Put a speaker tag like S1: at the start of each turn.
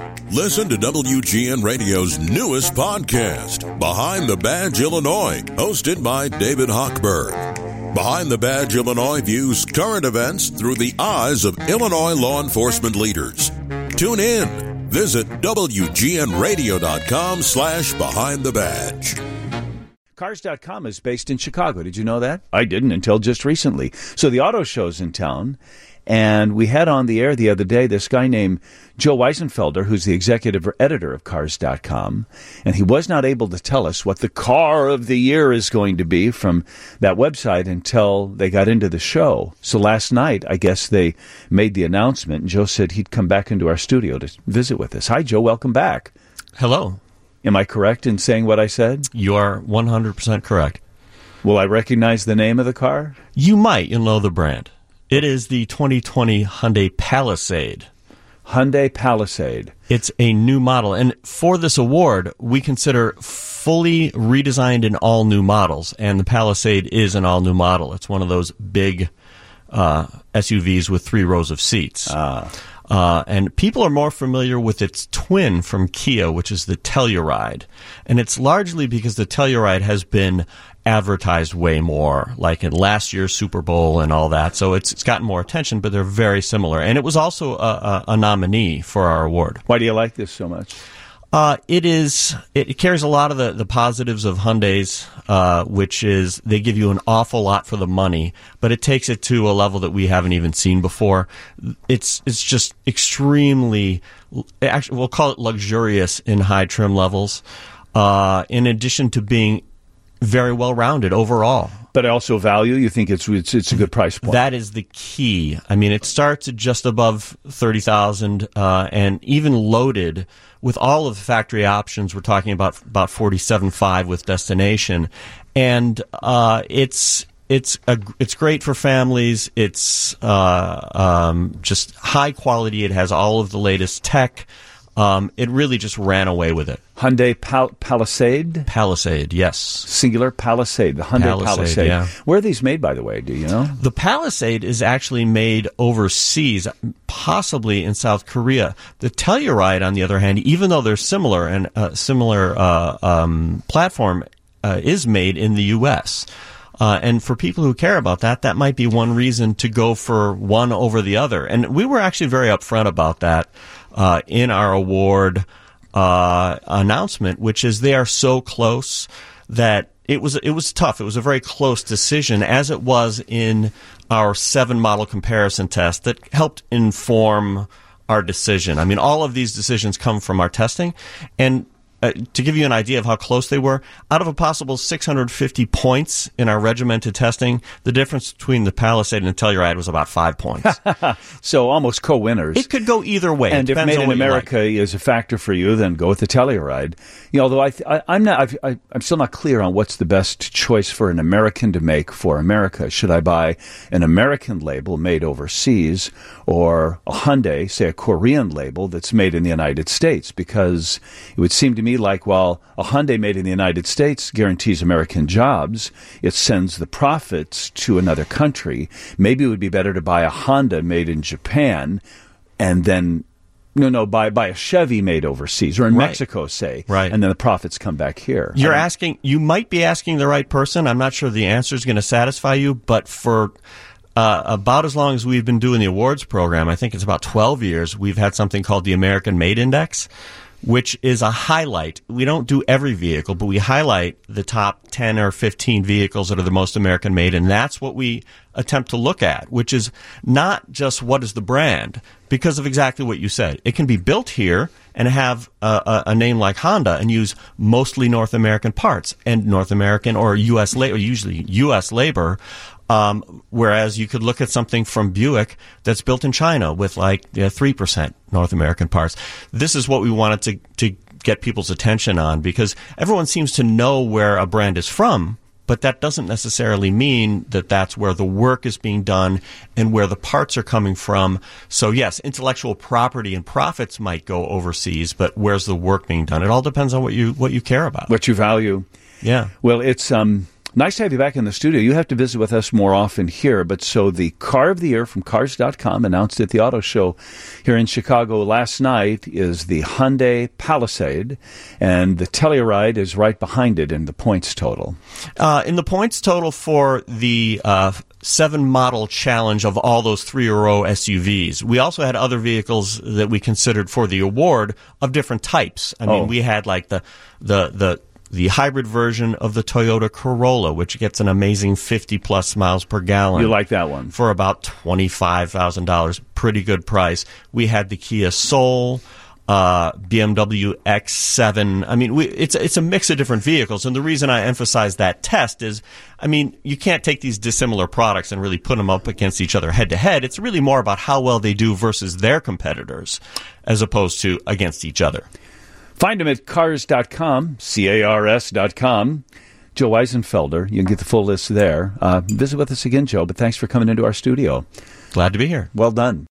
S1: Listen to WGN Radio's newest podcast, Behind the Badge Illinois, hosted by David Hochberg. Behind the Badge Illinois views current events through the eyes of Illinois law enforcement leaders. Tune in. Visit WGNRadio.com/Behind the Badge.
S2: Cars.com is based in Chicago. Did you know that? I didn't until just recently. So the auto show's in town, and we had on the air the other day this guy named Joe Weisenfelder, who's the executive editor of Cars.com, and he was not able to tell us what the car of the year is going to be from that website until they got into the show. So last night, I guess they made the announcement, and Joe said he'd come back into our studio to visit with us. Hi, Joe. Welcome back.
S3: Hello.
S2: Am I correct in saying what I said?
S3: You are 100% correct.
S2: Will I recognize the name of the car?
S3: You might. You'll know the brand. It is the 2020 Hyundai Palisade.
S2: Hyundai Palisade.
S3: It's a new model. And for this award, we consider fully redesigned and all-new models. And the Palisade is an all-new model. It's one of those big SUVs with 3 rows of seats. And people are more familiar with its twin from Kia, which is the Telluride. And it's largely because the Telluride has been advertised way more, like in last year's Super Bowl and all that. So it's gotten more attention, but they're very similar. And it was also a nominee for our award.
S2: Why do you like this so much?
S3: It carries a lot of the positives of Hyundai's, which is they give you an awful lot for the money, but it takes it to a level that we haven't even seen before. It's just extremely, actually, we'll call it luxurious in high trim levels, in addition to being very well-rounded overall.
S2: But also value, you think it's a good price point?
S3: That is the key. I mean, it starts at just above $30,000, and even loaded with all of the factory options, we're talking about $47,500 with destination, and it's great for families. It's just high quality. It has all of the latest tech. It really just ran away with it.
S2: Hyundai Palisade?
S3: Palisade, yes.
S2: Singular Palisade, the Hyundai Palisade.
S3: Yeah.
S2: Where are these made, by the way? Do you know?
S3: The Palisade is actually made overseas, possibly in South Korea. The Telluride, on the other hand, even though they're similar and similar platform, is made in the U.S. And for people who care about that, that might be one reason to go for one over the other. And we were actually very upfront about that in our award announcement, which is they are so close that it was tough. It was a very close decision, as it was in our 7 model comparison test that helped inform our decision. I mean, all of these decisions come from our testing, and to give you an idea of how close they were, out of a possible 650 points in our regimented testing, the difference between the Palisade and the Telluride was about 5 points.
S2: So almost co-winners.
S3: It could go either way.
S2: And if Made in America is a factor for you, then go with the Telluride. You know, although I'm still not clear on what's the best choice for an American to make for America. Should I buy an American label made overseas, or a Hyundai, say a Korean label that's made in the United States? Because it would seem to me like while a Hyundai made in the United States guarantees American jobs, it sends the profits to another country. Maybe it would be better to buy a Honda made in Japan and then buy a Chevy made overseas or in Mexico, say, and then the profits come back here.
S3: You might be asking the right person. I'm not sure the answer is going to satisfy you, but for about as long as we've been doing the awards program, I think it's about 12 years, we've had something called the American Made Index, which is a highlight. We don't do every vehicle, but we highlight the top 10 or 15 vehicles that are the most American made, and that's what we attempt to look at, which is not just what is the brand, because of exactly what you said. It can be built here and have a name like Honda and use mostly North American parts and North American or U.S. labor, usually U.S. labor, whereas you could look at something from Buick that's built in China with 3% North American parts. This is what we wanted to get people's attention on, because everyone seems to know where a brand is from, but that doesn't necessarily mean that that's where the work is being done and where the parts are coming from. So yes, intellectual property and profits might go overseas, but where's the work being done? It all depends on what you care about.
S2: What you value.
S3: Yeah.
S2: Well, it's Nice to have you back in the studio. You have to visit with us more often here. But so the car of the year from Cars.com, announced at the auto show here in Chicago last night, is the Hyundai Palisade. And the Telluride is right behind it in the points total.
S3: In the points total for the 7-model challenge of all those 3-row SUVs. We also had other vehicles that we considered for the award of different types. I mean, we had like the hybrid version of the Toyota Corolla, which gets an amazing 50-plus miles per gallon.
S2: You like that one?
S3: For about $25,000. Pretty good price. We had the Kia Soul, BMW X7. I mean, it's a mix of different vehicles. And the reason I emphasize that test is, I mean, you can't take these dissimilar products and really put them up against each other head-to-head. It's really more about how well they do versus their competitors as opposed to against each other.
S2: Find him at cars.com, CARS.com. Joe Weisenfelder. You can get the full list there. Visit with us again, Joe, but thanks for coming into our studio.
S3: Glad to be here.
S2: Well done.